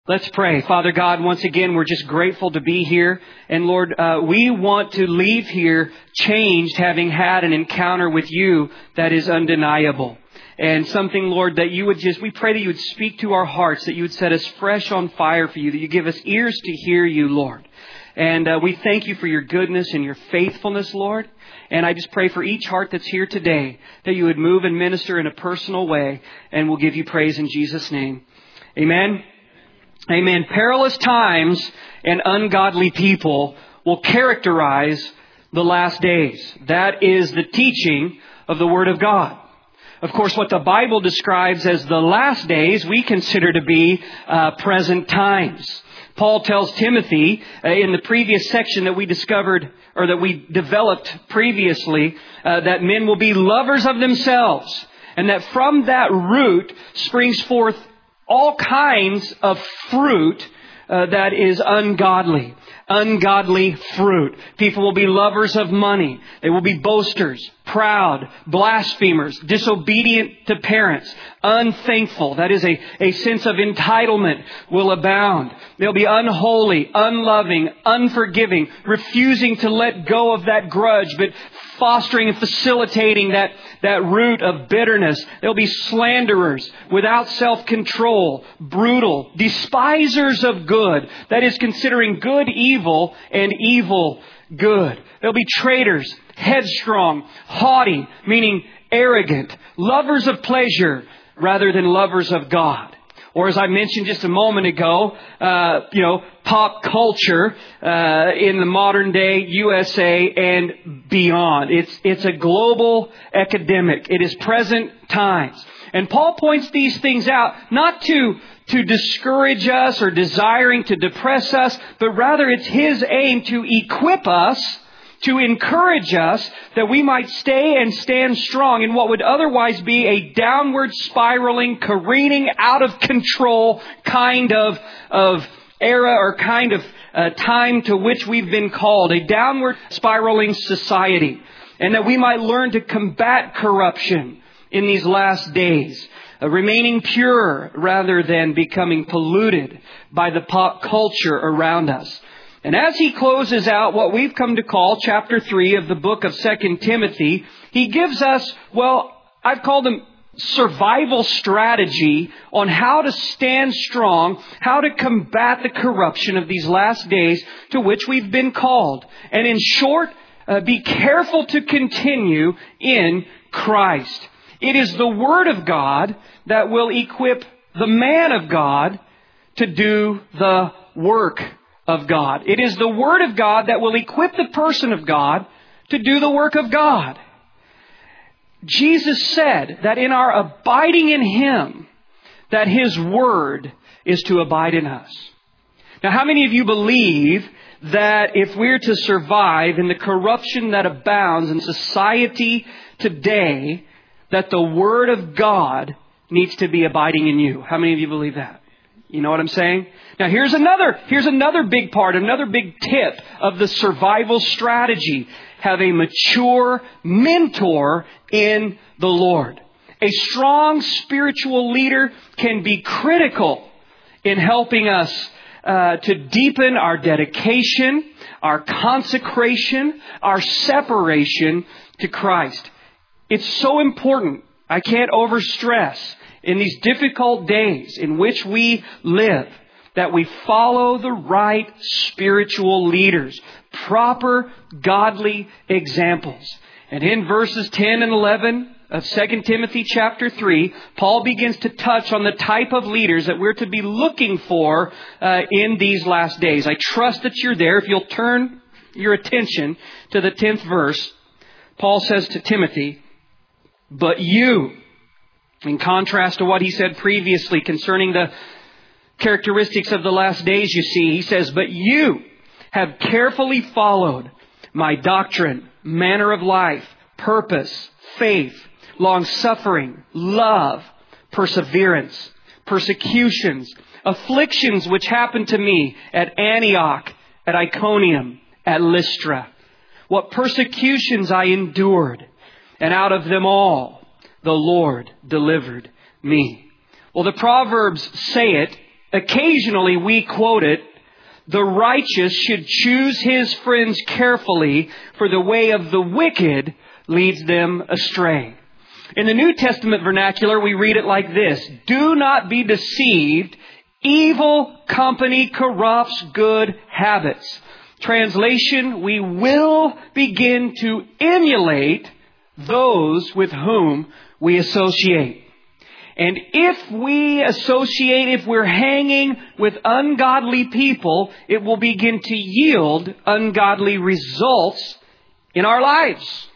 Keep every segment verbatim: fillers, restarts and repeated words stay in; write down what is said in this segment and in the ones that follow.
Let's pray. Father God, once again, we're just grateful to be here. And Lord, uh, we want to leave here changed, having had an encounter with you that is undeniable. And something, Lord, that you would just, we pray that you would speak to our hearts, that you would set us fresh on fire for you, that you give us ears to hear you, Lord. And uh, we thank you for your goodness and your faithfulness, Lord. And I just pray for each heart that's here today, that you would move and minister in a personal way. And we'll give you praise in Jesus' name. Amen. Amen. Perilous times and ungodly people will characterize the last days. That is the teaching of the Word of God. Of course, what the Bible describes as the last days, we consider to be uh, present times. Paul tells Timothy uh, in the previous section that we discovered or that we developed previously uh, that men will be lovers of themselves, and that from that root springs forth all kinds of fruit uh, that is ungodly. Ungodly fruit. People will be lovers of money. They will be boasters, proud, blasphemers, disobedient to parents, unthankful. That is a, a sense of entitlement will abound. They'll be unholy, unloving, unforgiving, refusing to let go of that grudge, but fostering and facilitating that, that root of bitterness. They'll be slanderers, without self-control, brutal, despisers of good. That is considering good evil and evil good. They'll be traitors, headstrong, haughty, meaning arrogant, lovers of pleasure rather than lovers of God. Or as I mentioned just a moment ago, uh, you know, pop culture uh, in the modern day U S A and beyond. It's it's a global epidemic. It is present times. And Paul points these things out not to to discourage us or desiring to depress us, but rather it's his aim to equip us, to encourage us that we might stay and stand strong in what would otherwise be a downward spiraling, careening, out of control kind of, of era or kind of uh, time to which we've been called, a downward spiraling society. And that we might learn to combat corruption in these last days, uh, remaining pure rather than becoming polluted by the pop culture around us. And as he closes out what we've come to call chapter three of the book of Second Timothy, he gives us, well, I've called them survival strategy on how to stand strong, how to combat the corruption of these last days to which we've been called. And in short, uh, be careful to continue in Christ. It is the Word of God that will equip the man of God to do the work of God. It is the Word of God that will equip the person of God to do the work of God. Jesus said that in our abiding in Him, that His Word is to abide in us. Now, how many of you believe that if we're to survive in the corruption that abounds in society today, that the Word of God needs to be abiding in you? How many of you believe that? You know what I'm saying? Now here's another, here's another big part, another big tip of the survival strategy. Have a mature mentor in the Lord. A strong spiritual leader can be critical in helping us uh, to deepen our dedication, our consecration, our separation to Christ. It's so important. I can't overstress in these difficult days in which we live, that we follow the right spiritual leaders, proper godly examples. And in verses ten and eleven of Second Timothy chapter three, Paul begins to touch on the type of leaders that we're to be looking for uh, in these last days. I trust that you're there. If you'll turn your attention to the tenth verse, Paul says to Timothy, "But you," in contrast to what he said previously concerning the characteristics of the last days, you see, he says, "But you have carefully followed my doctrine, manner of life, purpose, faith, long-suffering, love, perseverance, persecutions, afflictions which happened to me at Antioch, at Iconium, at Lystra. What persecutions I endured, and out of them all the Lord delivered me." Well, the Proverbs say it Occasionally we quote it, "The righteous should choose his friends carefully, for the way of the wicked leads them astray." In the New Testament vernacular, we read it like this: "Do not be deceived. Evil company corrupts good habits." Translation, we will begin to emulate those with whom we associate. And if we associate, if we're hanging with ungodly people, it will begin to yield ungodly results in our lives.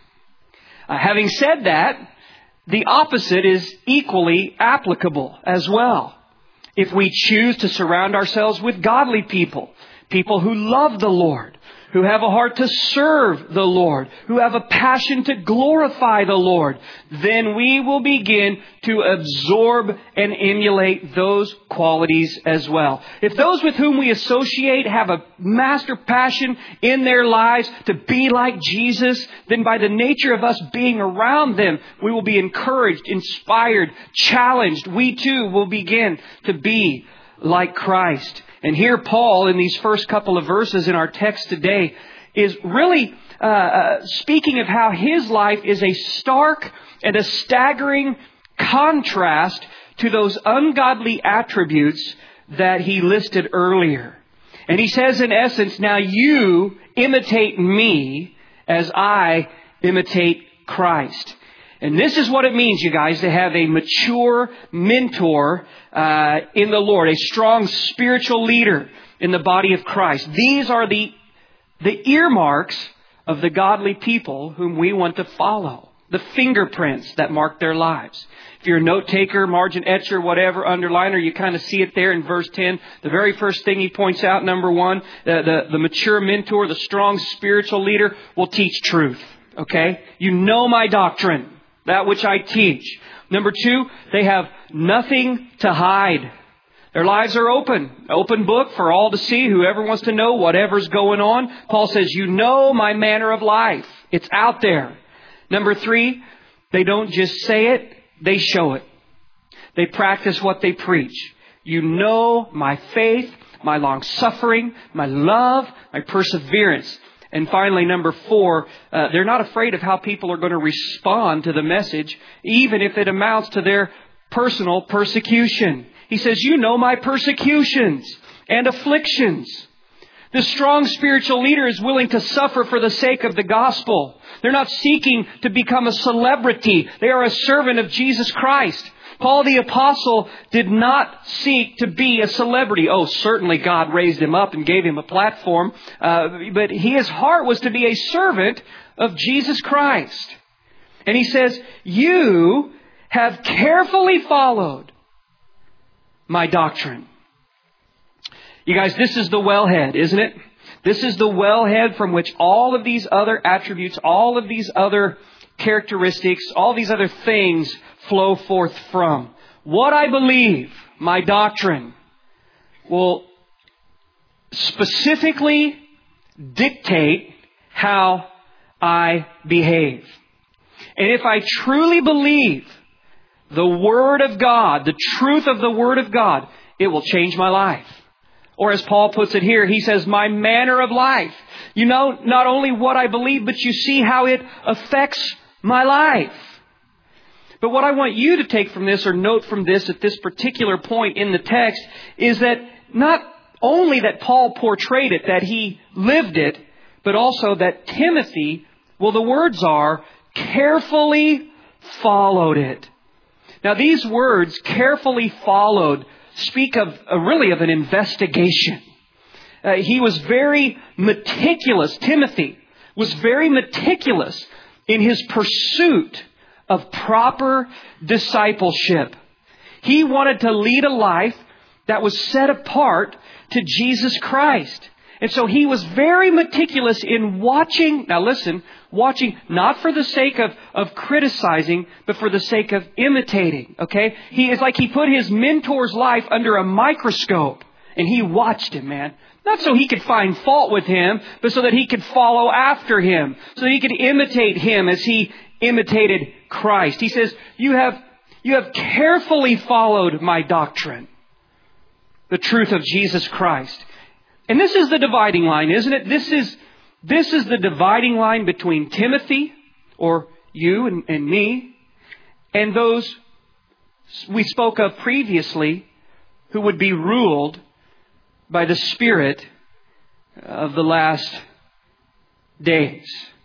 Uh, having said that, the opposite is equally applicable as well. If we choose to surround ourselves with godly people, people who love the Lord, who have a heart to serve the Lord, who have a passion to glorify the Lord, then we will begin to absorb and emulate those qualities as well. If those with whom we associate have a master passion in their lives to be like Jesus, then by the nature of us being around them, we will be encouraged, inspired, challenged. We too will begin to be like Christ. And here Paul, in these first couple of verses in our text today, is really uh, uh, speaking of how his life is a stark and a staggering contrast to those ungodly attributes that he listed earlier. And he says in essence, now you imitate me as I imitate Christ. And this is what it means, you guys, to have a mature mentor uh, in the Lord, a strong spiritual leader in the body of Christ. These are the the earmarks of the godly people whom we want to follow, the fingerprints that mark their lives. If you're a note taker, margin etcher, whatever, underliner, you kind of see it there in verse ten. The very first thing he points out, number one, the, the, the mature mentor, the strong spiritual leader will teach truth. Okay? You know my doctrine. That which I teach. Number two, they have nothing to hide. Their lives are open. Open book for all to see. Whoever wants to know whatever's going on. Paul says, you know my manner of life. It's out there. Number three, they don't just say it, they show it. They practice what they preach. You know my faith, my long suffering, my love, my perseverance. And finally, number four, uh, they're not afraid of how people are going to respond to the message, even if it amounts to their personal persecution. He says, you know my persecutions and afflictions. The strong spiritual leader is willing to suffer for the sake of the gospel. They're not seeking to become a celebrity. They are a servant of Jesus Christ. Paul the Apostle did not seek to be a celebrity. Oh, certainly God raised him up and gave him a platform. Uh, but his heart was to be a servant of Jesus Christ. And he says, you have carefully followed my doctrine. You guys, this is the wellhead, isn't it? This is the wellhead from which all of these other attributes, all of these other characteristics, all these other things flow forth from. What I believe, my doctrine, will specifically dictate how I behave. And if I truly believe the Word of God, the truth of the Word of God, it will change my life. Or as Paul puts it here, he says, my manner of life. You know, not only what I believe, but you see how it affects my life. But what I want you to take from this or note from this at this particular point in the text is that not only that Paul portrayed it, that he lived it, but also that Timothy, well, the words are, carefully followed it. Now, these words, carefully followed, speak of uh, really of an investigation. Uh, he was very meticulous. Timothy was very meticulous in his pursuit of proper discipleship. He wanted to lead a life that was set apart to Jesus Christ. And so he was very meticulous in watching, now listen, watching not for the sake of, of criticizing, but for the sake of imitating, okay? He is like he put his mentor's life under a microscope and he watched him, man. Not so he could find fault with him, but so that he could follow after him, so that he could imitate him as he imitated Christ. He says, you have, you have carefully followed my doctrine. the truth of Jesus Christ. And this is the dividing line, isn't it? This is, this is the dividing line between Timothy, or you and, and me, and those we spoke of previously who would be ruled by the Spirit of the last days.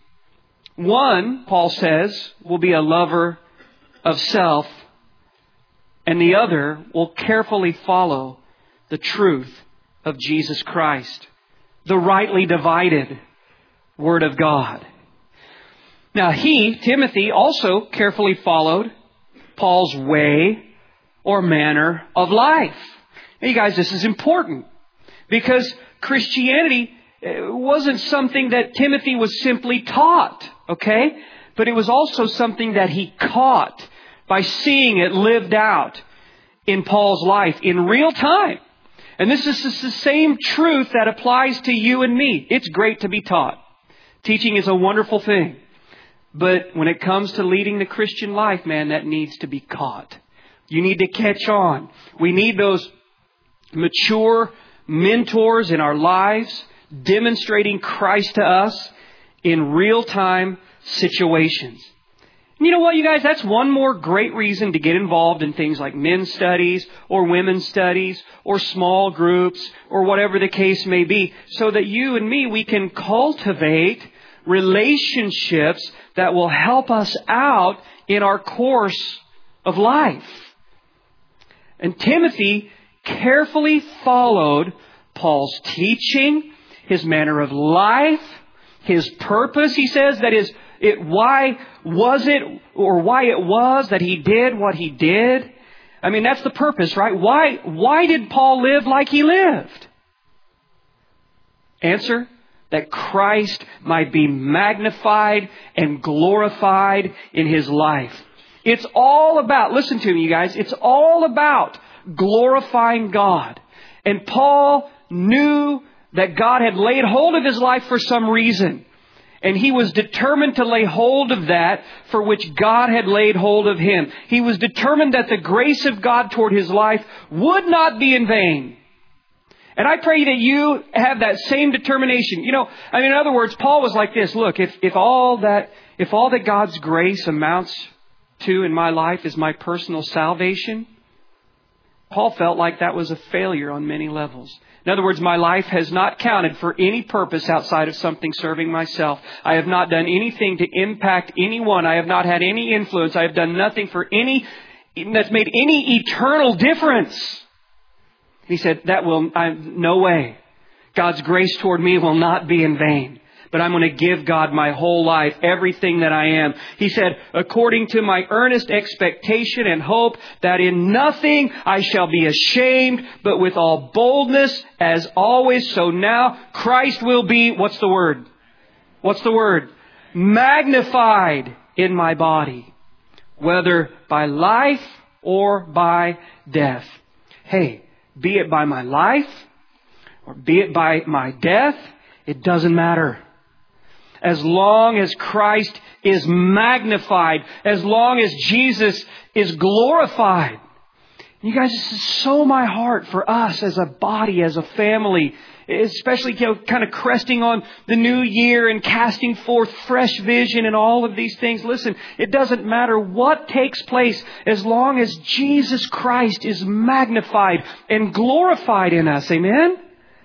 One, Paul says, will be a lover of self, and the other will carefully follow the truth of Jesus Christ, the rightly divided Word of God. Now he, Timothy, also carefully followed Paul's way or manner of life. Now, you guys, this is important because Christianity wasn't something that Timothy was simply taught, okay? But it was also something that he caught by seeing it lived out in Paul's life in real time. And this is the same truth that applies to you and me. It's great to be taught. Teaching is a wonderful thing. But when it comes to leading the Christian life, man, that needs to be caught. You need to catch on. We need those mature mentors in our lives demonstrating Christ to us in real-time situations. And you know what, you guys? That's one more great reason to get involved in things like men's studies or women's studies or small groups or whatever the case may be, so that you and me, we can cultivate relationships that will help us out in our course of life. And Timothy carefully followed Paul's teaching, his manner of life, his purpose. He says that is it. Why was it, or why it was that he did what he did? I mean, that's the purpose, right? Why, why did Paul live like he lived? Answer: that Christ might be magnified and glorified in his life. It's all about, listen to me, you guys, it's all about glorifying God. And Paul knew that God had laid hold of his life for some reason. And he was determined to lay hold of that for which God had laid hold of him. He was determined that the grace of God toward his life would not be in vain. And I pray that you have that same determination. You know, I mean, in other words, Paul was like this. Look, if, if all that, if all that God's grace amounts to in my life is my personal salvation, Paul felt like that was a failure on many levels. In other words, my life has not counted for any purpose outside of something serving myself. I have not done anything to impact anyone. I have not had any influence. I have done nothing for any, that's made any eternal difference. He said, that will, I, no way. God's grace toward me will not be in vain. But I'm going to give God my whole life, everything that I am. He said, according to my earnest expectation and hope that in nothing I shall be ashamed, but with all boldness, as always, so now Christ will be, what's the word? What's the word? Magnified in my body, whether by life or by death. Hey, be it by my life or be it by my death, it doesn't matter. As long as Christ is magnified, as long as Jesus is glorified. You guys, this is so my heart for us as a body, as a family, especially, you know, kind of cresting on the new year and casting forth fresh vision and all of these things. Listen, it doesn't matter what takes place as long as Jesus Christ is magnified and glorified in us. Amen?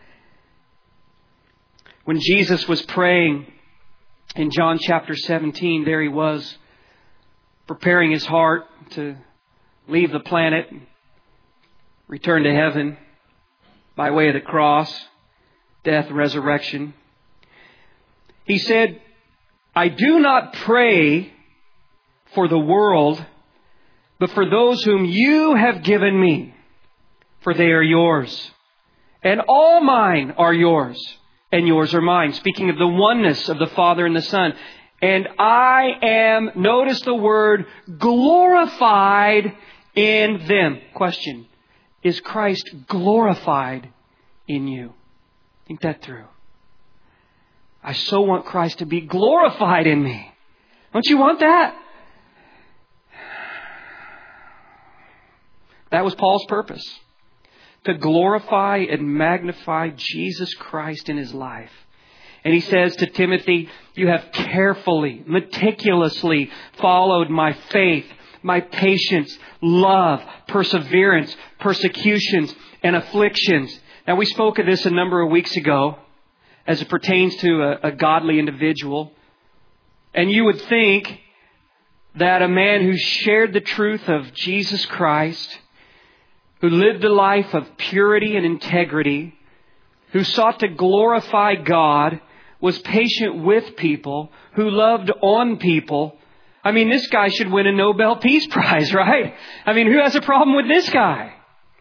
When Jesus was praying in John chapter seventeen, there he was preparing his heart to leave the planet, return to heaven by way of the cross, death, resurrection. He said, I do not pray for the world, but for those whom you have given me, for they are yours. And all mine are yours, and yours are mine. Speaking of the oneness of the Father and the Son. And I am, notice the word, glorified in them. Question, is Christ glorified in you? Think that through. I so want Christ to be glorified in me. Don't you want that? That was Paul's purpose. to glorify and magnify Jesus Christ in his life. And he says to Timothy, you have carefully, meticulously followed my faith, my patience, love, perseverance, persecutions, and afflictions. Now, we spoke of this a number of weeks ago as it pertains to a, a godly individual. And you would think that a man who shared the truth of Jesus Christ, who lived a life of purity and integrity, who sought to glorify God, was patient with people, who loved on people. I mean, this guy should win a Nobel Peace Prize, right? I mean, who has a problem with this guy?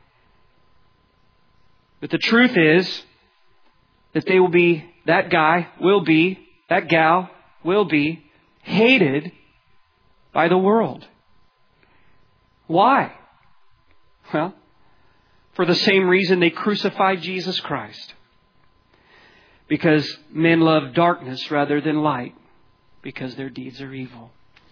But the truth is that they will be, that guy will be, that gal will be hated by the world. Why? Well, for the same reason they crucified Jesus Christ. Because men love darkness rather than light, because their deeds are evil.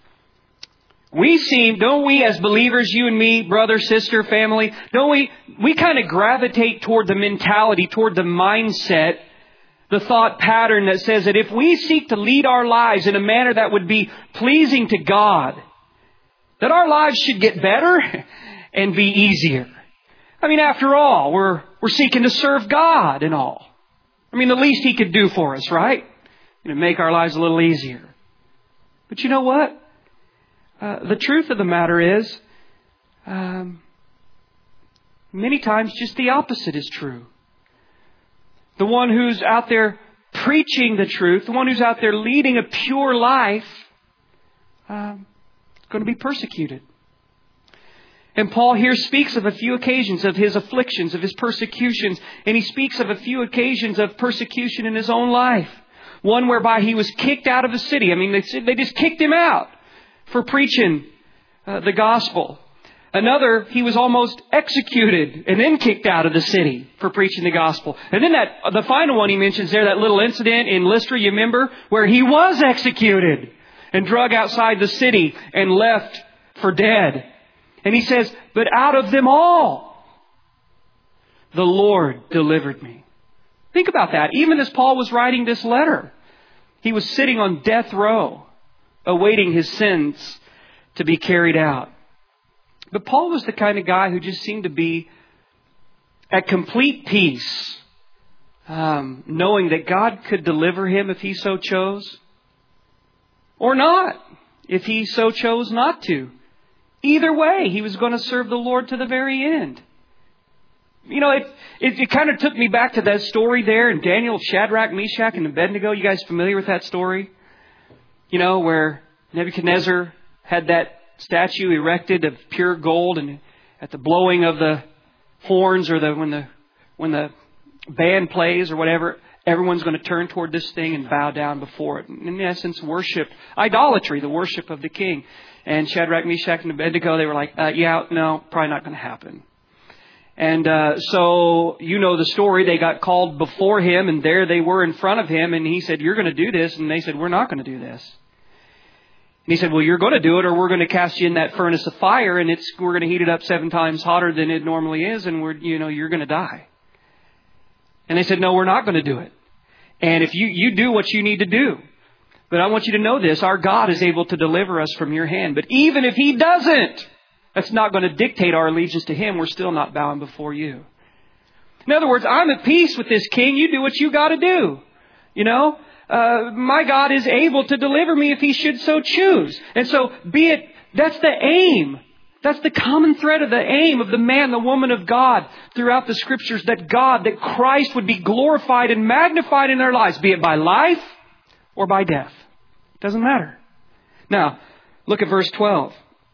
We seem, don't we as believers, you and me, brother, sister, family, don't we, we kind of gravitate toward the mentality, toward the mindset, the thought pattern that says that if we seek to lead our lives in a manner that would be pleasing to God, that our lives should get better and be easier. I mean, after all, we're, we're seeking to serve God and all. I mean, the least He could do for us, right? You know, make our lives a little easier. But you know what? Uh, the truth of the matter is, um, many times just the opposite is true. The one who's out there preaching the truth, the one who's out there leading a pure life, um, is going to be persecuted. And Paul here speaks of a few occasions of his afflictions, of his persecutions, and he speaks of a few occasions of persecution in his own life. One whereby he was kicked out of the city. I mean, they, they just kicked him out for preaching uh, the gospel. Another, he was almost executed and then kicked out of the city for preaching the gospel. And then that the final one he mentions there, that little incident in Lystra, you remember, where he was executed and drug outside the city and left for dead. And he says, but out of them all, the Lord delivered me. Think about that. Even as Paul was writing this letter, he was sitting on death row, awaiting his sins to be carried out. But Paul was the kind of guy who just seemed to be at complete peace, um, knowing that God could deliver him if He so chose, or not, if He so chose not to. Either way, he was going to serve the Lord to the very end. You know, it, it, it kind of took me back to that story there in Daniel, Shadrach, Meshach, and Abednego. You guys familiar with that story? You know, where Nebuchadnezzar had that statue erected of pure gold, and at the blowing of the horns, or the when the when the band plays or whatever, everyone's going to turn toward this thing and bow down before it. In essence, worship, idolatry, the worship of the king. And Shadrach, Meshach, and Abednego, they were like, uh, yeah, no, probably not going to happen. And uh, so, you know the story. They got called before him, and there they were in front of him. And he said, you're going to do this. And they said, we're not going to do this. And he said, well, you're going to do it, or we're going to cast you in that furnace of fire, and it's we're going to heat it up seven times hotter than it normally is, and we're you know you're going to die. And they said, no, we're not going to do it. And if you you do what you need to do. But I want you to know this, our God is able to deliver us from your hand. But even if He doesn't, that's not going to dictate our allegiance to Him. We're still not bowing before you. In other words, I'm at peace with this king. You do what you got to do. You know, uh, my God is able to deliver me if He should so choose. And so be it, that's the aim. That's the common thread of the aim of the man, the woman of God throughout the Scriptures, that God, that Christ would be glorified and magnified in their lives, be it by life or by death. Doesn't matter. Now, look at verse twelve.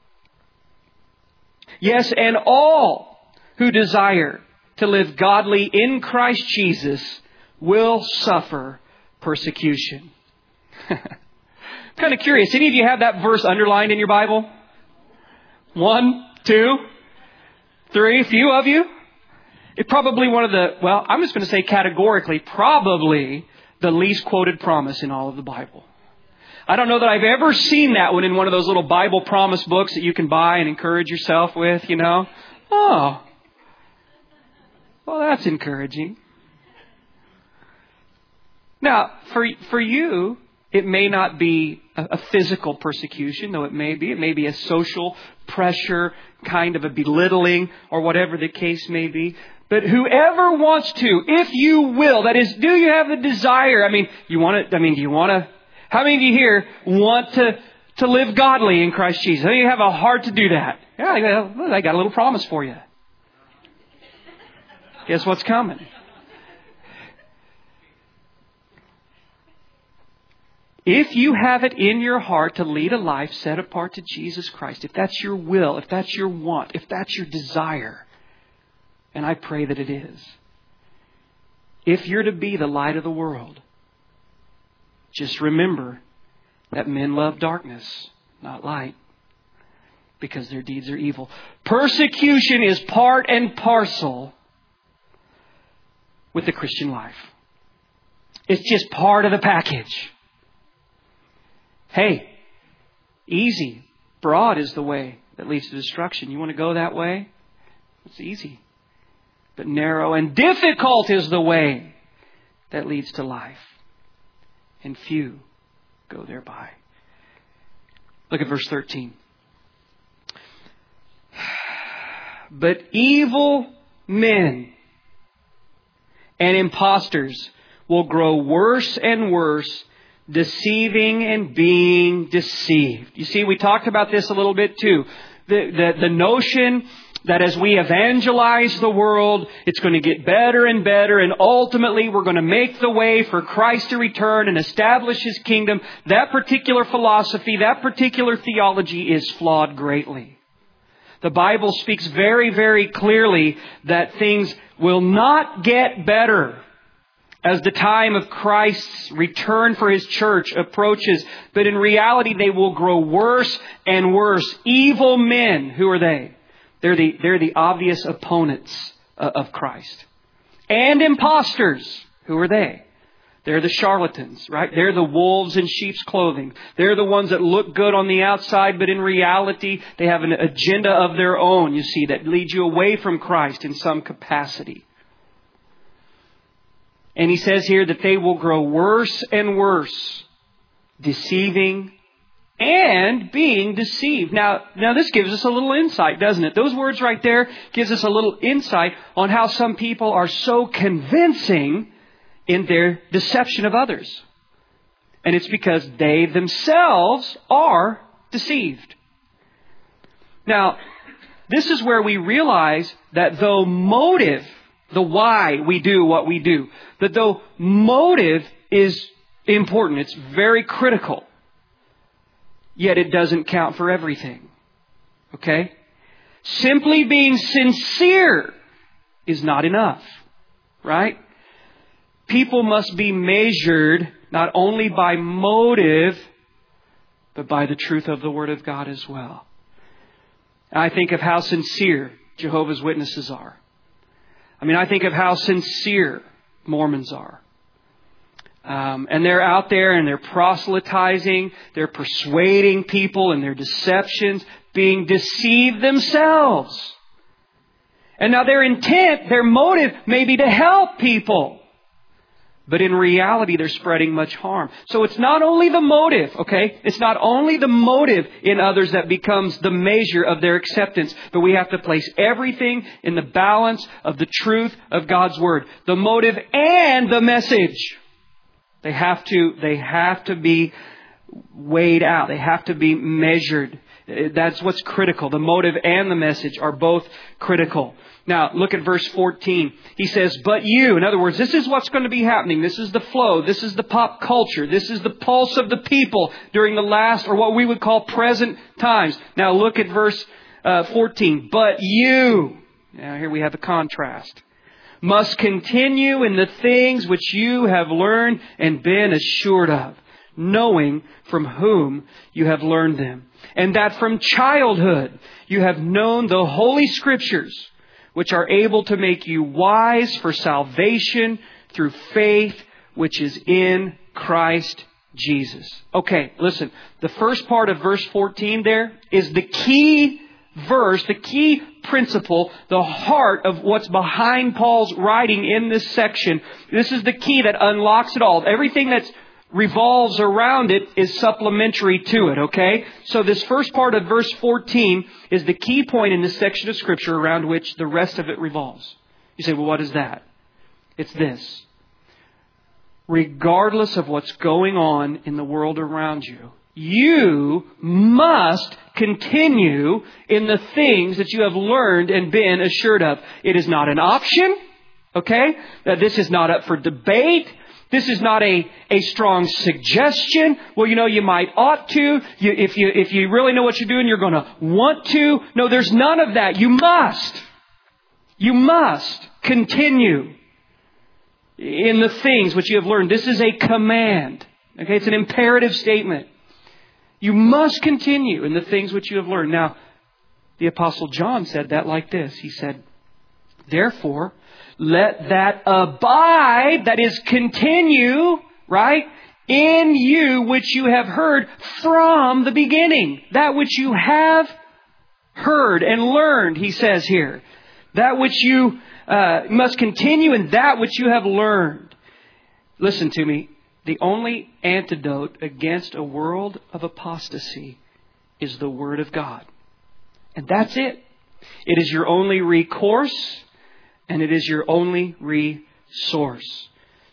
Yes, and all who desire to live godly in Christ Jesus will suffer persecution. Kind of curious. Any of you have that verse underlined in your Bible? One, two, three, a few of you. It's probably one of the, well, I'm just going to say categorically, probably the least quoted promise in all of the Bible. I don't know that I've ever seen that one in one of those little Bible promise books that you can buy and encourage yourself with, you know. Oh. Well, that's encouraging. Now, for for you, it may not be a, a physical persecution, though it may be. It may be a social pressure, kind of a belittling, or whatever the case may be. But whoever wants to, if you will, that is, do you have the desire? I mean, you want to, I mean, do you want to, how many of you here want to, to live godly in Christ Jesus? How many of you have a heart to do that? Yeah, I got, I got a little promise for you. Guess what's coming? If you have it in your heart to lead a life set apart to Jesus Christ, if that's your will, if that's your want, if that's your desire, and I pray that it is, if you're to be the light of the world, just remember that men love darkness, not light, because their deeds are evil. Persecution is part and parcel with the Christian life. It's just part of the package. Hey, easy, broad is the way that leads to destruction. You want to go that way? It's easy. But narrow and difficult is the way that leads to life. And few go thereby. Look at verse thirteen. But evil men and impostors will grow worse and worse, deceiving and being deceived. You see, we talked about this a little bit too. The, the, the notion that as we evangelize the world, it's going to get better and better, and ultimately we're going to make the way for Christ to return and establish His kingdom. That particular philosophy, that particular theology is flawed greatly. The Bible speaks very, very clearly that things will not get better as the time of Christ's return for His church approaches. But in reality, they will grow worse and worse. Evil men, who are they? They're the, they're the obvious opponents of Christ. And imposters, who are they? They're the charlatans, right? They're the wolves in sheep's clothing. They're the ones that look good on the outside, but in reality, they have an agenda of their own, you see, that leads you away from Christ in some capacity. And he says here that they will grow worse and worse, deceiving and being deceived. Now, now this gives us a little insight, doesn't it? Those words right there gives us a little insight on how some people are so convincing in their deception of others. And it's because they themselves are deceived. Now, this is where we realize that though motive, the why we do what we do, that though motive is important, it's very critical, yet it doesn't count for everything. Okay? Simply being sincere is not enough. Right? People must be measured not only by motive, but by the truth of the Word of God as well. I think of how sincere Jehovah's Witnesses are. I mean, I think of how sincere Mormons are. Um, and they're out there and they're proselytizing, they're persuading people in their deceptions, being deceived themselves. And now their intent, their motive may be to help people. But in reality, they're spreading much harm. So it's not only the motive, okay? It's not only the motive in others that becomes the measure of their acceptance, but we have to place everything in the balance of the truth of God's Word. The motive and the message. They have to, they have to be weighed out. They have to be measured. That's what's critical. The motive and the message are both critical. Now, look at verse fourteen. He says, but you, in other words, this is what's going to be happening. This is the flow. This is the pop culture. This is the pulse of the people during the last, or what we would call present times. Now, look at verse uh, fourteen. But you, now here we have a contrast, must continue in the things which you have learned and been assured of, knowing from whom you have learned them. And that from childhood you have known the Holy Scriptures, which are able to make you wise for salvation through faith, which is in Christ Jesus. Okay, listen. The first part of verse fourteen there is the key verse, the key principle, the heart of what's behind Paul's writing in this section. This is the key that unlocks it all. Everything that revolves around it is supplementary to it, okay? So this first part of verse fourteen is the key point in this section of Scripture around which the rest of it revolves. You say, well, what is that? It's this. Regardless of what's going on in the world around you, you must continue in the things that you have learned and been assured of. It is not an option, okay? That this is not up for debate. This is not a, a strong suggestion. Well, you know, you might ought to. You, if you if you really know what you're doing, you're going to want to. No, there's none of that. You must. You must continue in the things which you have learned. This is a command. Okay, it's an imperative statement. You must continue in the things which you have learned. Now, the Apostle John said that like this. He said, therefore, let that abide, that is continue, right, in you which you have heard from the beginning. That which you have heard and learned, he says here. That which you uh, must continue in that which you have learned. Listen to me. The only antidote against a world of apostasy is the Word of God. And that's it. It is your only recourse, and it is your only resource.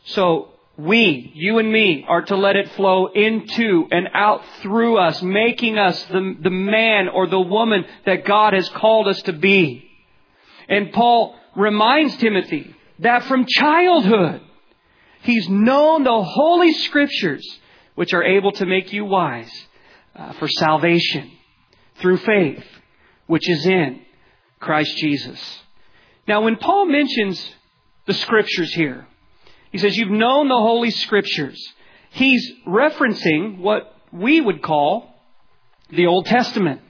So we, you and me, are to let it flow into and out through us, making us the, the man or the woman that God has called us to be. And Paul reminds Timothy that from childhood, he's known the Holy Scriptures, which are able to make you wise uh, for salvation through faith, which is in Christ Jesus. Now, when Paul mentions the Scriptures here, he says, you've known the Holy Scriptures. He's referencing what we would call the Old Testament.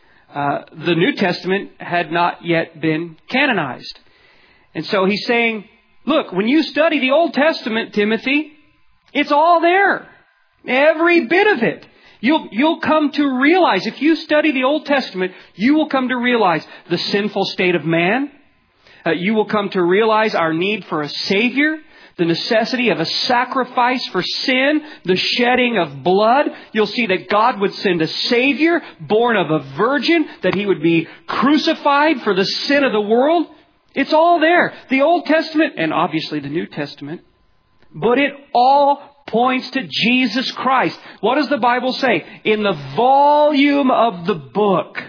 Uh, the New Testament had not yet been canonized. And so he's saying, look, when you study the Old Testament, Timothy, it's all there. Every bit of it. You'll, you'll come to realize, if you study the Old Testament, you will come to realize the sinful state of man. Uh, you will come to realize our need for a Savior, the necessity of a sacrifice for sin, the shedding of blood. You'll see that God would send a Savior born of a virgin, that He would be crucified for the sin of the world. It's all there. The Old Testament and obviously the New Testament. But it all points to Jesus Christ. What does the Bible say? In the volume of the book.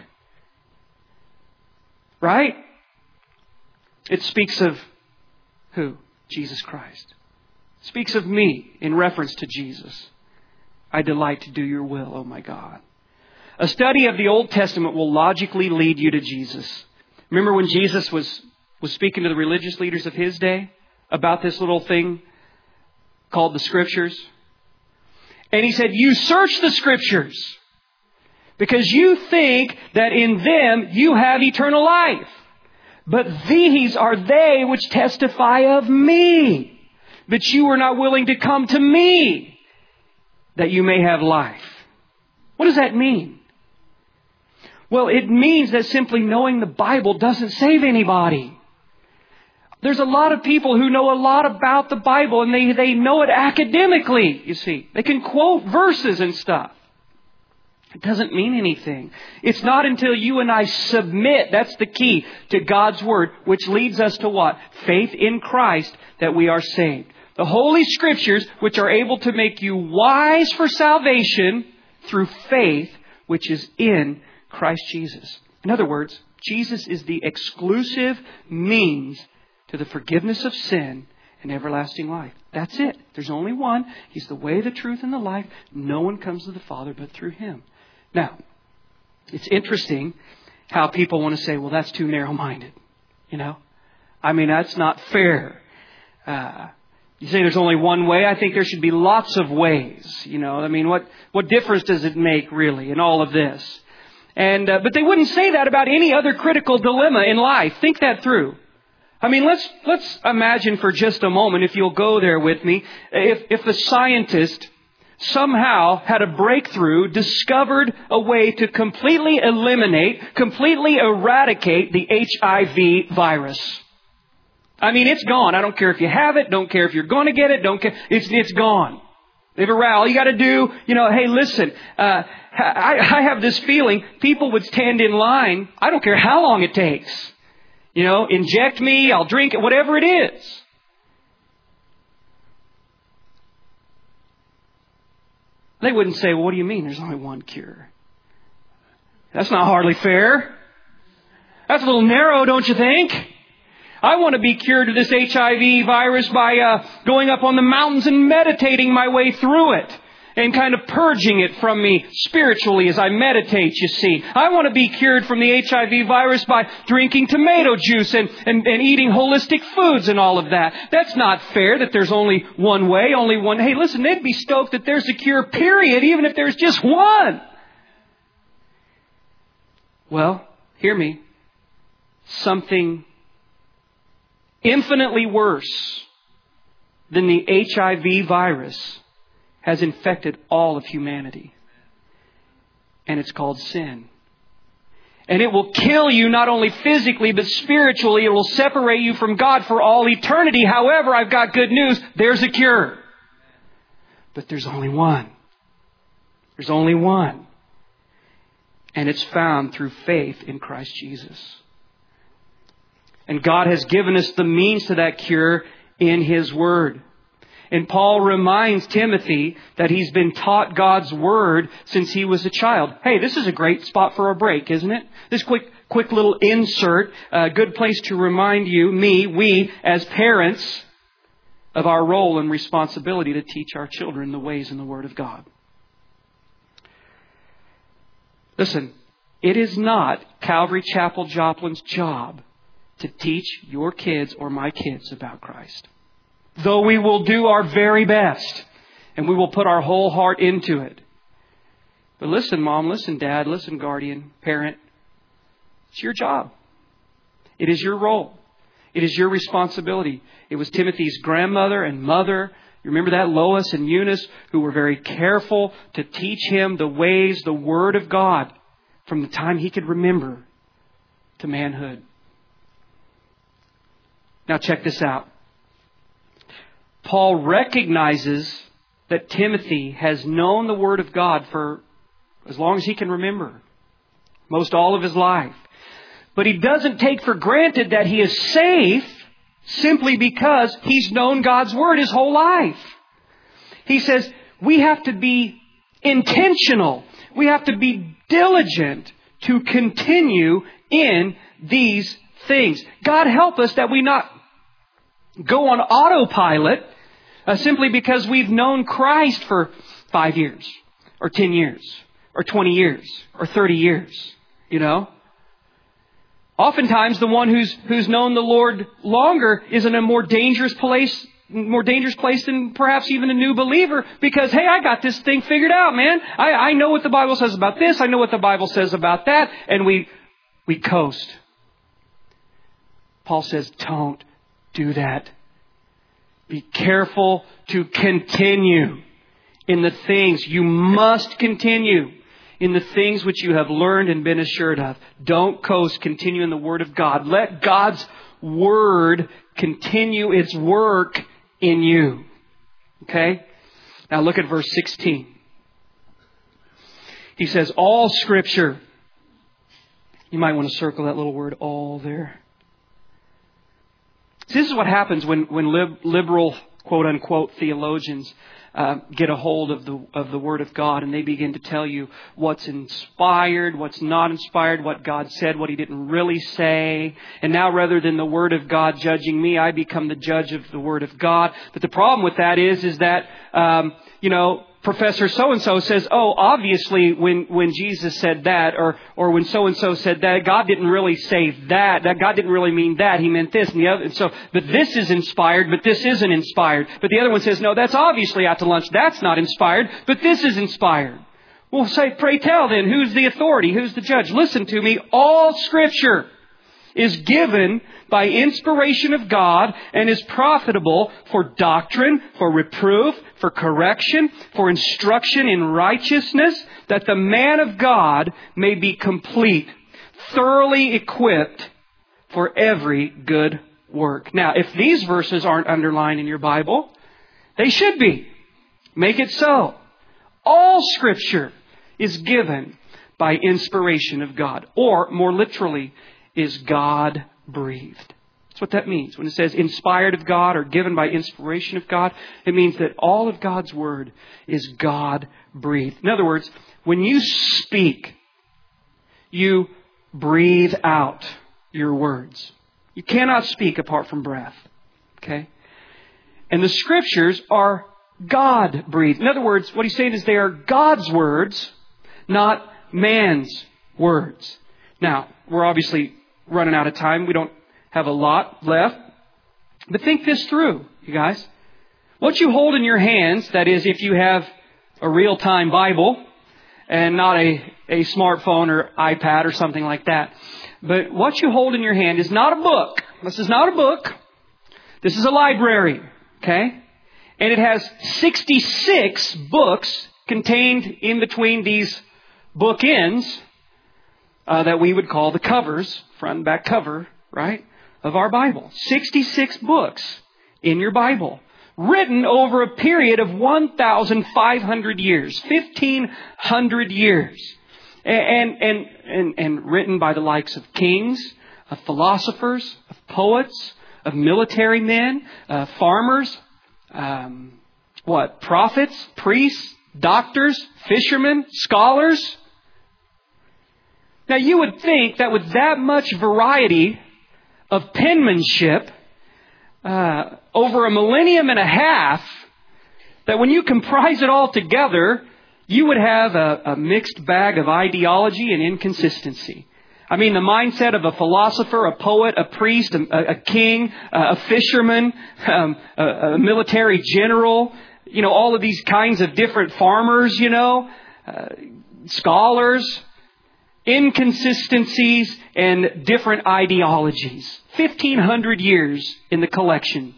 Right? It speaks of who? Jesus Christ. It speaks of me in reference to Jesus. I delight to do your will, oh my God. A study of the Old Testament will logically lead you to Jesus. Remember when Jesus was, was speaking to the religious leaders of His day about this little thing called the Scriptures? And He said, you search the Scriptures because you think that in them you have eternal life. But these are they which testify of me, that you are not willing to come to me, that you may have life. What does that mean? Well, it means that simply knowing the Bible doesn't save anybody. There's a lot of people who know a lot about the Bible, and they, they know it academically, you see. They can quote verses and stuff. It doesn't mean anything. It's not until you and I submit, that's the key, to God's Word, which leads us to what? Faith in Christ, that we are saved. The Holy Scriptures, which are able to make you wise for salvation through faith, which is in Christ Jesus. In other words, Jesus is the exclusive means to the forgiveness of sin and everlasting life. That's it. There's only one. He's the way, the truth, and the life. No one comes to the Father but through Him. Now, it's interesting how people want to say, well, that's too narrow-minded. You know? I mean, that's not fair. Uh, you say there's only one way. I think there should be lots of ways. You know, I mean, what, what difference does it make, really, in all of this? And uh, but they wouldn't say that about any other critical dilemma in life. Think that through. I mean, let's let's imagine for just a moment, if you'll go there with me, if if a scientist somehow had a breakthrough, discovered a way to completely eliminate, completely eradicate the H I V virus. I mean, it's gone. I don't care if you have it. Don't care if you're going to get it. Don't care. It's, it's gone. They've aroused. All you got to do, you know, hey, listen, uh, I, I have this feeling people would stand in line. I don't care how long it takes. You know, inject me, I'll drink it, whatever it is. They wouldn't say, well, what do you mean? There's only one cure. That's not hardly fair. That's a little narrow, don't you think? I want to be cured of this H I V virus by uh, going up on the mountains and meditating my way through it and kind of purging it from me spiritually as I meditate, you see. I want to be cured from the H I V virus by drinking tomato juice and, and, and eating holistic foods and all of that. That's not fair that there's only one way, only one. Hey, listen, they'd be stoked that there's a cure, period, even if there's just one. Well, hear me. Something infinitely worse than the H I V virus has infected all of humanity. And it's called sin. And it will kill you not only physically, but spiritually. It will separate you from God for all eternity. However, I've got good news. There's a cure. But there's only one. There's only one. And it's found through faith in Christ Jesus. And God has given us the means to that cure in His Word. And Paul reminds Timothy that he's been taught God's Word since he was a child. Hey, this is a great spot for a break, isn't it? This quick, quick little insert, a good place to remind you, me, we, as parents, of our role and responsibility to teach our children the ways and the Word of God. Listen, it is not Calvary Chapel Joplin's job to teach your kids or my kids about Christ. Though we will do our very best and we will put our whole heart into it. But listen, Mom, listen, Dad, listen, guardian, parent. It's your job. It is your role. It is your responsibility. It was Timothy's grandmother and mother. You remember that? Lois and Eunice, who were very careful to teach him the ways, the Word of God from the time he could remember to manhood. Now check this out. Paul recognizes that Timothy has known the Word of God for as long as he can remember. Most all of his life. But he doesn't take for granted that he is safe simply because he's known God's Word his whole life. He says we have to be intentional. We have to be diligent to continue in these things. God help us that we not go on autopilot uh, simply because we've known Christ for five years or ten years or twenty years or thirty years, you know. Oftentimes the one who's who's known the Lord longer is in a more dangerous place, more dangerous place than perhaps even a new believer because, hey, I got this thing figured out, man. I, I know what the Bible says about this. I know what the Bible says about that. And we we coast. Paul says, don't do that. Be careful to continue in the things. You must continue in the things which you have learned and been assured of. Don't coast. Continue in the Word of God. Let God's Word continue its work in you. Okay? Now look at verse sixteen. He says, all Scripture. You might want to circle that little word, all, there. This is what happens when, when lib, liberal, quote-unquote, theologians uh, get a hold of the of the Word of God and they begin to tell you what's inspired, what's not inspired, what God said, what He didn't really say. And now rather than the Word of God judging me, I become the judge of the Word of God. But the problem with that is, is that, um, you know, Professor so-and-so says, oh, obviously when, when Jesus said that, or, or when so-and-so said that, God didn't really say that. That God didn't really mean that. He meant this and the other. And so, but this is inspired, but this isn't inspired. But the other one says, no, that's obviously out to lunch. That's not inspired, but this is inspired. Well, say, pray tell then, who's the authority? Who's the judge? Listen to me. All Scripture is given by inspiration of God and is profitable for doctrine, for reproof, for correction, for instruction in righteousness, that the man of God may be complete, thoroughly equipped for every good work. Now, if these verses aren't underlined in your Bible, they should be. Make it so. All Scripture is given by inspiration of God. Or, more literally, is God-breathed. That's what that means. When it says inspired of God or given by inspiration of God, it means that all of God's Word is God-breathed. In other words, when you speak, you breathe out your words. You cannot speak apart from breath. Okay? And the Scriptures are God-breathed. In other words, what he's saying is they are God's words, not man's words. Now, we're obviously running out of time. We don't have a lot left. But think this through, you guys. What you hold in your hands, that is, if you have a real-time Bible and not a, a smartphone or iPad or something like that. But what you hold in your hand is not a book. This is not a book. This is a library. Okay? And it has sixty-six books contained in between these bookends uh, that we would call the covers, front and back cover, right, of our Bible. sixty-six books in your Bible, written over a period of one thousand five hundred years, fifteen hundred years, and, and, and, and written by the likes of kings, of philosophers, of poets, of military men, uh, farmers, um, what, prophets, priests, doctors, fishermen, scholars. Now you would think that with that much variety of penmanship, uh, over a millennium and a half, that when you comprise it all together, you would have a, a mixed bag of ideology and inconsistency. I mean, the mindset of a philosopher, a poet, a priest, a, a king, a fisherman, um, a, a military general, you know, all of these kinds of different farmers, you know, uh, scholars, inconsistencies, and different ideologies. fifteen hundred years in the collection.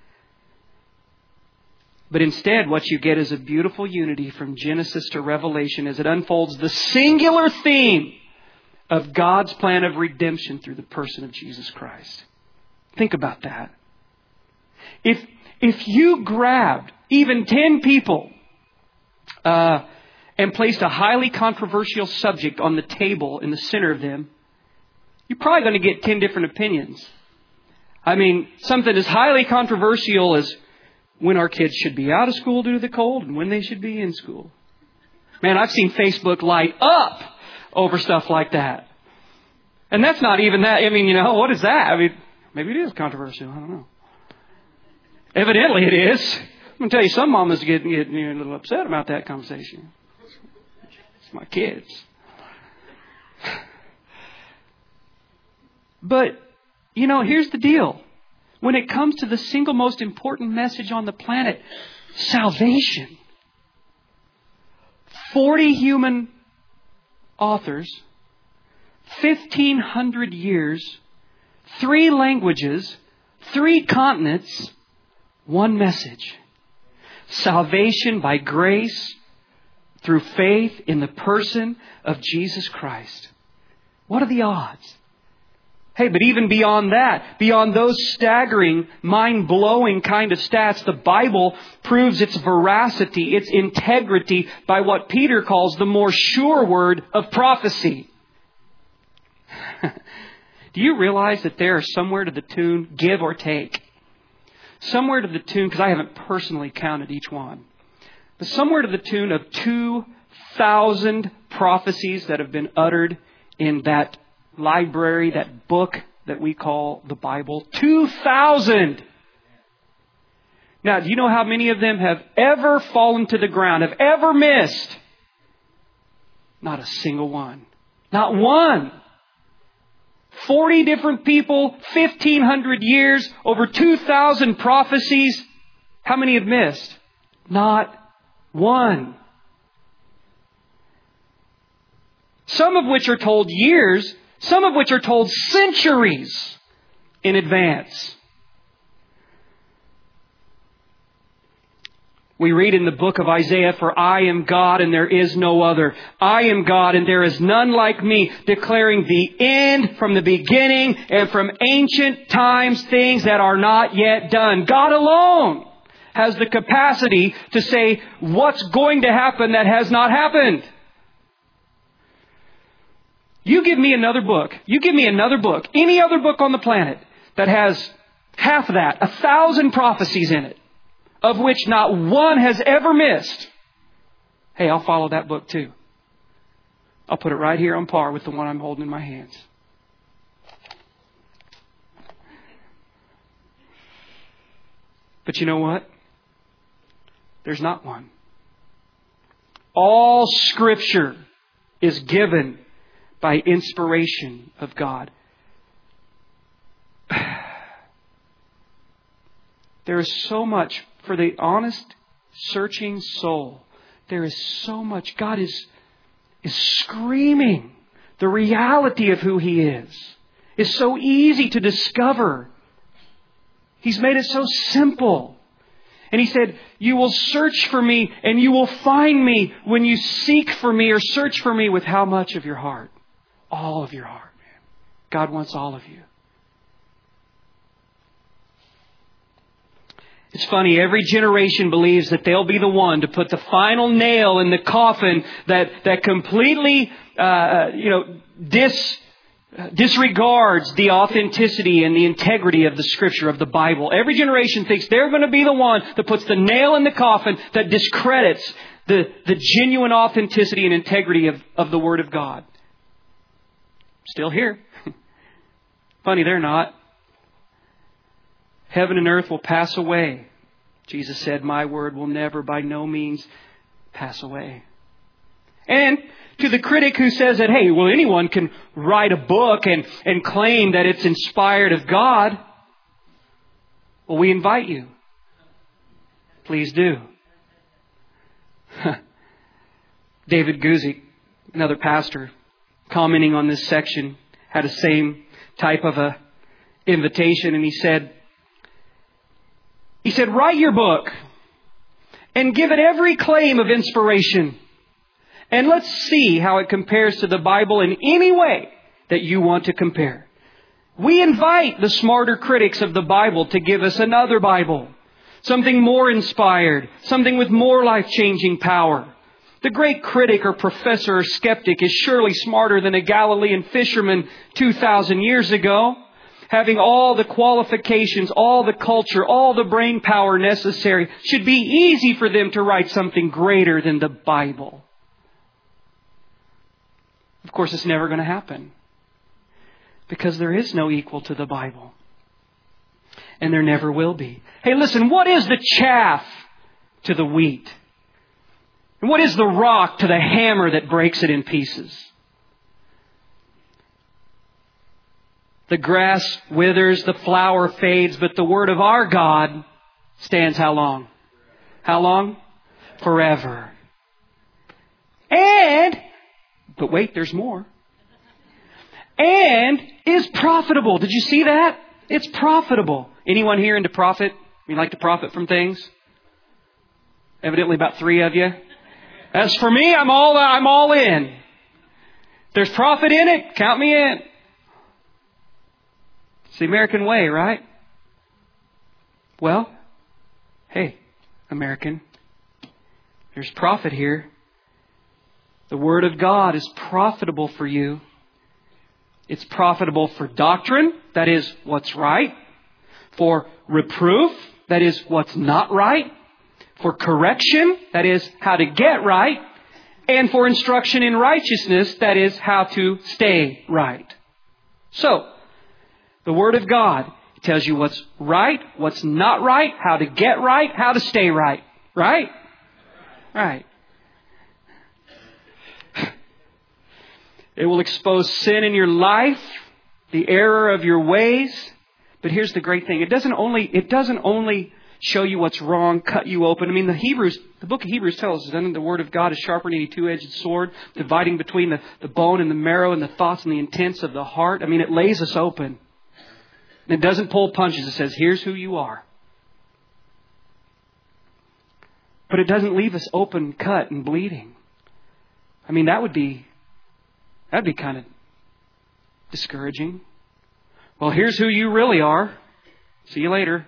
But instead, what you get is a beautiful unity from Genesis to Revelation as it unfolds the singular theme of God's plan of redemption through the person of Jesus Christ. Think about that. If, if you grabbed even ten people uh, and placed a highly controversial subject on the table in the center of them, you're probably going to get ten different opinions. I mean, something as highly controversial as when our kids should be out of school due to the cold and when they should be in school. Man, I've seen Facebook light up over stuff like that. And that's not even that. I mean, you know, what is that? I mean, maybe it is controversial. I don't know. Evidently it is. I'm going to tell you, some mamas get, get you know, a little upset about that conversation. It's my kids. But, you know, here's the deal. When it comes to the single most important message on the planet, salvation, forty human authors, fifteen hundred years, three languages, three continents, one message. Salvation by grace through faith in the person of Jesus Christ. What are the odds? Hey, but even beyond that, beyond those staggering, mind-blowing kind of stats, the Bible proves its veracity, its integrity by what Peter calls the more sure word of prophecy. Do you realize that there are somewhere to the tune, give or take, somewhere to the tune, because I haven't personally counted each one, but somewhere to the tune of two thousand prophecies that have been uttered in that library, that book that we call the Bible. two thousand! Now, do you know how many of them have ever fallen to the ground, have ever missed? Not a single one. Not one. forty different people, fifteen hundred years, over two thousand prophecies. How many have missed? Not one. Some of which are told years, some of which are told centuries in advance. We read in the book of Isaiah, "For I am God and there is no other. I am God and there is none like me, declaring the end from the beginning and from ancient times things that are not yet done." God alone has the capacity to say what's going to happen that has not happened. You give me another book. You give me another book. Any other book on the planet that has half that, a thousand prophecies in it, of which not one has ever missed. Hey, I'll follow that book too. I'll put it right here on par with the one I'm holding in my hands. But you know what? There's not one. All Scripture is given by inspiration of God. There is so much for the honest, searching soul. There is so much. God is, is screaming the reality of who He is. It's so easy to discover. He's made it so simple. And He said, "You will search for me and you will find me when you seek for me or search for me with how much of your heart?" All of your heart, man. God wants all of you. It's funny, every generation believes that they'll be the one to put the final nail in the coffin that, that completely, uh, you know, dis, disregards the authenticity and the integrity of the Scripture, of the Bible. Every generation thinks they're going to be the one that puts the nail in the coffin that discredits the, the genuine authenticity and integrity of, of the Word of God. Still here. Funny, they're not. Heaven and earth will pass away. Jesus said, "My word will never by no means pass away." And to the critic who says that, hey, well, anyone can write a book and, and claim that it's inspired of God, well, we invite you. Please do. David Guzik, another pastor, commenting on this section, had the same type of a invitation, and he said, he said, "Write your book and give it every claim of inspiration. And let's see how it compares to the Bible in any way that you want to compare. We invite the smarter critics of the Bible to give us another Bible, something more inspired, something with more life-changing power. The great critic or professor or skeptic is surely smarter than a Galilean fisherman two thousand years ago, having all the qualifications, all the culture, all the brain power necessary. Should be easy for them to write something greater than the Bible." Of course, it's never going to happen, because there is no equal to the Bible. And there never will be. Hey, listen, what is the chaff to the wheat? And what is the rock to the hammer that breaks it in pieces? The grass withers, the flower fades, but the word of our God stands how long? How long? Forever. And, but wait, there's more. And is profitable. Did you see that? It's profitable. Anyone here into profit? You like to profit from things? Evidently about three of you. As for me, I'm all, I'm all in. There's profit in it. Count me in. It's the American way, right? Well, hey, American, there's profit here. The Word of God is profitable for you. It's profitable for doctrine, that is what's right. For reproof, that is what's not right. For correction, that is how to get right. And for instruction in righteousness, that is how to stay right. So, the Word of God tells you what's right, what's not right, how to get right, how to stay right. Right? Right. It will expose sin in your life, the error of your ways. But here's the great thing. It doesn't only, it doesn't only show you what's wrong, cut you open. I mean, the Hebrews, the book of Hebrews tells us that the Word of God is sharper than any two-edged sword, dividing between the, the bone and the marrow and the thoughts and the intents of the heart. I mean, it lays us open. It doesn't pull punches. It says, here's who you are. But it doesn't leave us open, cut, and bleeding. I mean, that would be, that'd be kind of discouraging. Well, here's who you really are. See you later.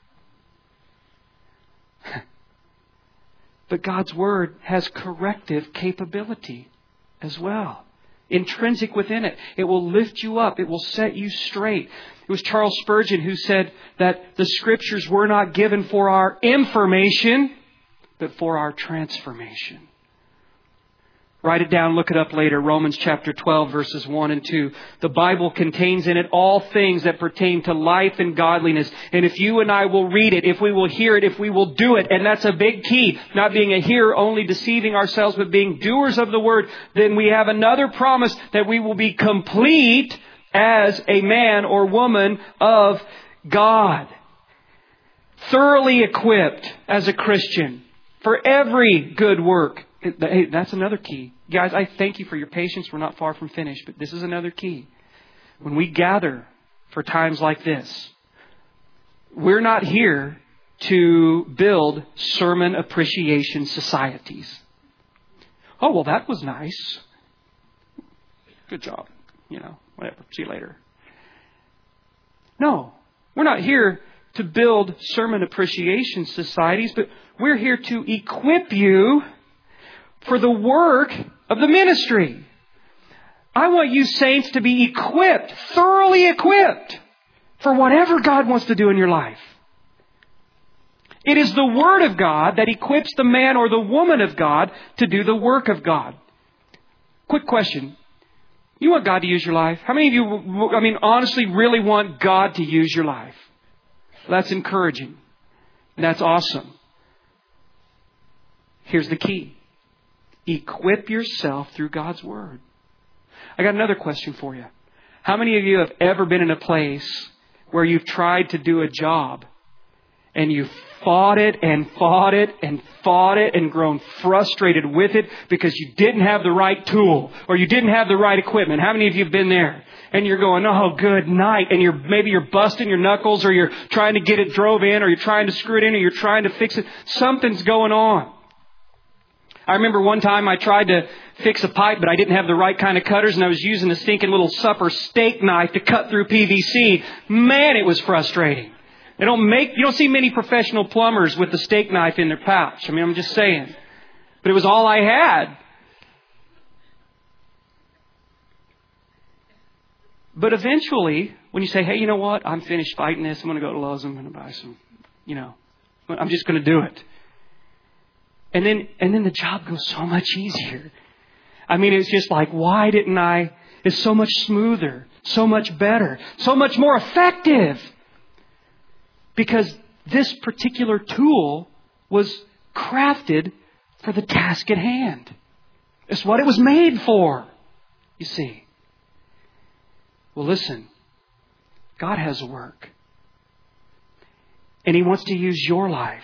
But God's Word has corrective capability as well. Intrinsic within it. It will lift you up. It will set you straight. It was Charles Spurgeon who said that the Scriptures were not given for our information, but for our transformation. Write it down, look it up later. Romans chapter twelve, verses one and two. The Bible contains in it all things that pertain to life and godliness. And if you and I will read it, if we will hear it, if we will do it, and that's a big key, not being a hearer only deceiving ourselves, but being doers of the Word, then we have another promise that we will be complete as a man or woman of God. Thoroughly equipped as a Christian for every good work. Hey, that's another key. Guys, I thank you for your patience. We're not far from finished, but this is another key. When we gather for times like this, we're not here to build sermon appreciation societies. Oh, well, that was nice. Good job. You know, whatever. See you later. No, we're not here to build sermon appreciation societies, but we're here to equip you for the work of the ministry. I want you saints to be equipped, thoroughly equipped, for whatever God wants to do in your life. It is the Word of God that equips the man or the woman of God to do the work of God. Quick question. You want God to use your life? How many of you, I mean, honestly really want God to use your life? That's encouraging. That's awesome. Here's the key. Equip yourself through God's Word. I got another question for you. How many of you have ever been in a place where you've tried to do a job and you've fought it and fought it and fought it and grown frustrated with it because you didn't have the right tool or you didn't have the right equipment? How many of you have been there? And you're going, oh, good night. And you're maybe you're busting your knuckles, or you're trying to get it drove in, or you're trying to screw it in, or you're trying to fix it. Something's going on. I remember one time I tried to fix a pipe, but I didn't have the right kind of cutters, and I was using a stinking little supper steak knife to cut through P V C. Man, it was frustrating. They don't make, you don't see many professional plumbers with the steak knife in their pouch. I mean, I'm just saying. But it was all I had. But eventually, when you say, hey, you know what? I'm finished fighting this. I'm going to go to Lowe's. I'm going to buy some, you know, I'm just going to do it. And then, and then the job goes so much easier. I mean, it's just like, why didn't I? It's so much smoother, so much better, so much more effective. Because this particular tool was crafted for the task at hand. It's what it was made for, you see. Well, listen, God has a work. And He wants to use your life.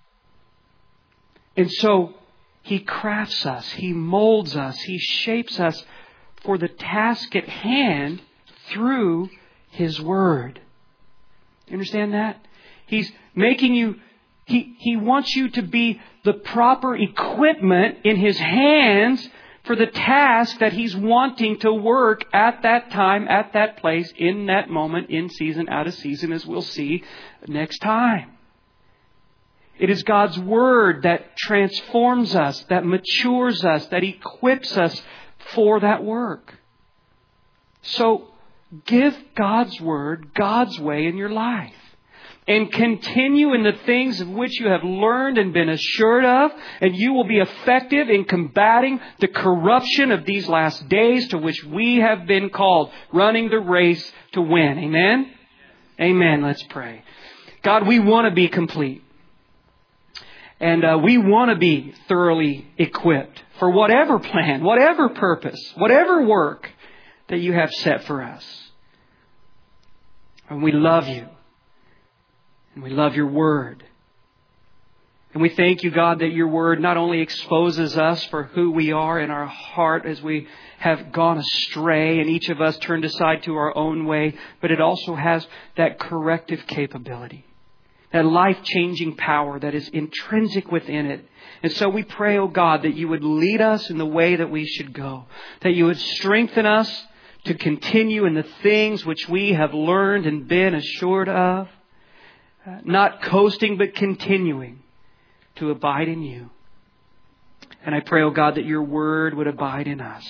And so He crafts us, He molds us, He shapes us for the task at hand through His Word. You understand that? He's making you, He, He wants you to be the proper equipment in His hands for the task that He's wanting to work at that time, at that place, in that moment, in season, out of season, as we'll see next time. It is God's Word that transforms us, that matures us, that equips us for that work. So give God's Word God's way in your life. And continue in the things of which you have learned and been assured of, and you will be effective in combating the corruption of these last days to which we have been called, running the race to win. Amen? Amen. Let's pray. God, we want to be complete. And uh, we want to be thoroughly equipped for whatever plan, whatever purpose, whatever work that you have set for us. And we love you. And we love your Word. And we thank you, God, that your Word not only exposes us for who we are in our heart as we have gone astray and each of us turned aside to our own way, but it also has that corrective capability. that life-changing power that is intrinsic within it. And so we pray, oh God, that you would lead us in the way that we should go, that you would strengthen us to continue in the things which we have learned and been assured of, uh, not coasting but continuing to abide in you. And I pray, oh God, that your word would abide in us.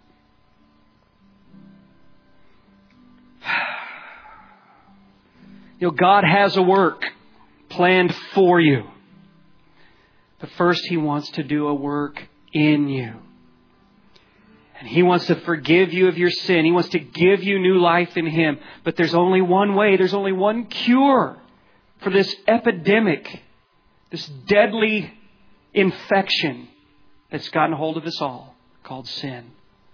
You know, God has a work planned for you. But first He wants to do a work in you. And He wants to forgive you of your sin. He wants to give you new life in Him. But there's only one way. There's only one cure for this epidemic, this deadly infection that's gotten hold of us all, called sin.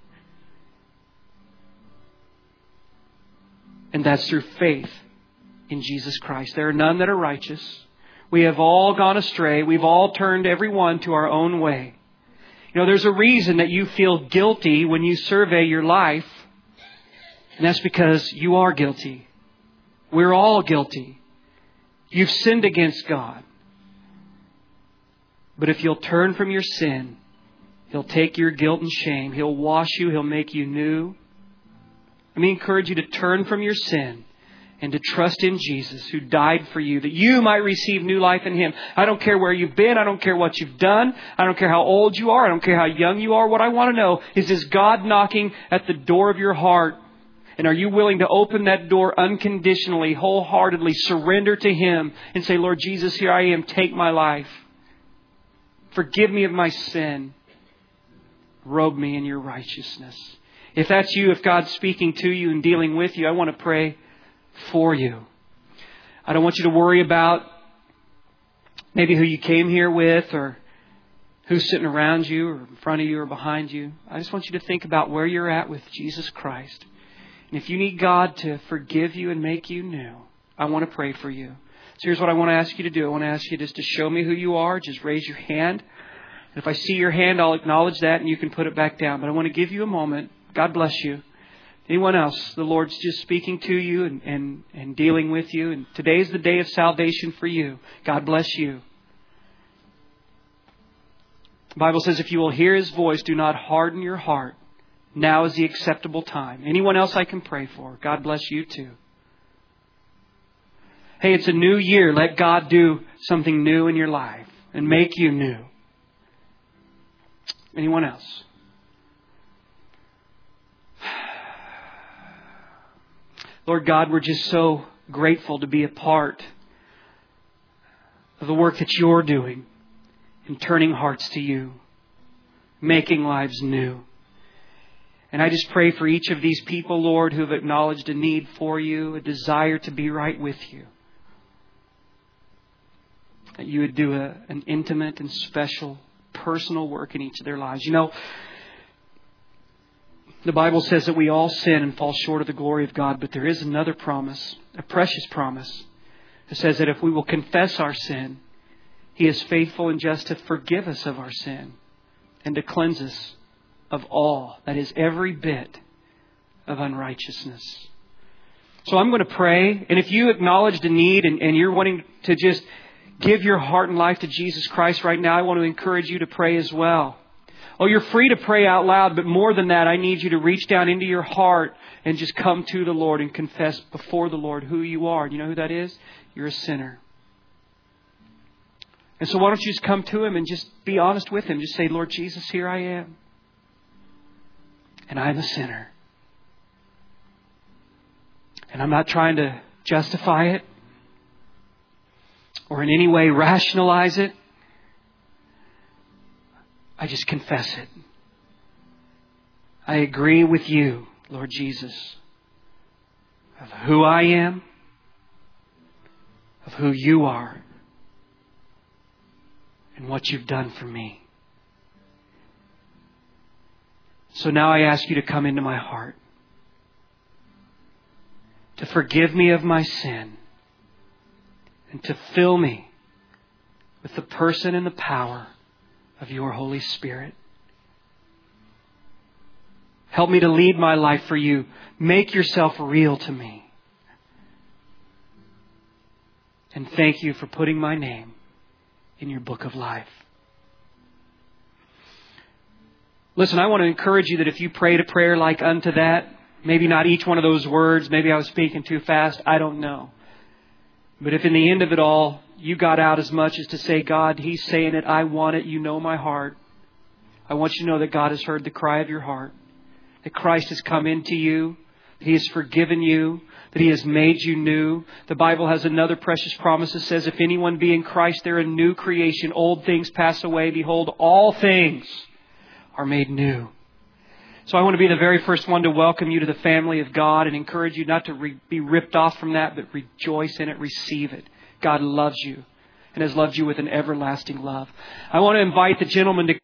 And that's through faith in Jesus Christ. There are none that are righteous. We have all gone astray. We've all turned every one to our own way. You know, there's a reason that you feel guilty when you survey your life. And that's because you are guilty. We're all guilty. You've sinned against God. But if you'll turn from your sin, He'll take your guilt and shame. He'll wash you. He'll make you new. Let me encourage you to turn from your sin and to trust in Jesus, who died for you, that you might receive new life in Him. I don't care where you've been. I don't care what you've done. I don't care how old you are. I don't care how young you are. What I want to know is, is God knocking at the door of your heart? And are you willing to open that door unconditionally, wholeheartedly, surrender to Him and say, Lord Jesus, here I am. Take my life. Forgive me of my sin. Robe me in your righteousness. If that's you, if God's speaking to you and dealing with you, I want to pray for you. I don't want you to worry about maybe who you came here with or who's sitting around you or in front of you or behind you. I just want you to think about where you're at with Jesus Christ. And if you need God to forgive you and make you new, I want to pray for you. So here's what I want to ask you to do. I want to ask you just to show me who you are. Just raise your hand. And if I see your hand, I'll acknowledge that and you can put it back down. But I want to give you a moment. God bless you. Anyone else? The Lord's just speaking to you and, and, and dealing with you. And today's the day of salvation for you. God bless you. The Bible says, if you will hear His voice, do not harden your heart. Now is the acceptable time. Anyone else I can pray for? God bless you too. Hey, it's a new year. Let God do something new in your life and make you new. Anyone else? Lord God, we're just so grateful to be a part of the work that you're doing in turning hearts to you, making lives new. And I just pray for each of these people, Lord, who have acknowledged a need for you, a desire to be right with you, that you would do a, an intimate and special personal work in each of their lives. You know, the Bible says that we all sin and fall short of the glory of God, but there is another promise, a precious promise. It says that if we will confess our sin, He is faithful and just to forgive us of our sin and to cleanse us of all, that is, every bit of unrighteousness. So I'm going to pray, and if you acknowledged a need and, and you're wanting to just give your heart and life to Jesus Christ right now, I want to encourage you to pray as well. Oh, you're free to pray out loud, but more than that, I need you to reach down into your heart and just come to the Lord and confess before the Lord who you are. You know who that is? You're a sinner. And so why don't you just come to Him and just be honest with Him. Just say, Lord Jesus, here I am. And I'm a sinner. And I'm not trying to justify it or in any way rationalize it. I just confess it. I agree with you, Lord Jesus, of who I am, of who you are, and what you've done for me. So now I ask you to come into my heart, to forgive me of my sin, and to fill me with the person and the power of your Holy Spirit. Help me to lead my life for you. Make yourself real to me. And thank you for putting my name in your book of life. Listen, I want to encourage you that if you prayed a prayer like unto that, maybe not each one of those words, maybe I was speaking too fast, I don't know. But if in the end of it all, you got out as much as to say, God, He's saying it, I want it, you know my heart. I want you to know that God has heard the cry of your heart, that Christ has come into you, that He has forgiven you, that He has made you new. The Bible has another precious promise that says, if anyone be in Christ, they're a new creation. Old things pass away. Behold, all things are made new. So I want to be the very first one to welcome you to the family of God and encourage you not to re- be ripped off from that, but rejoice in it, receive it. God loves you and has loved you with an everlasting love. I want to invite the gentleman to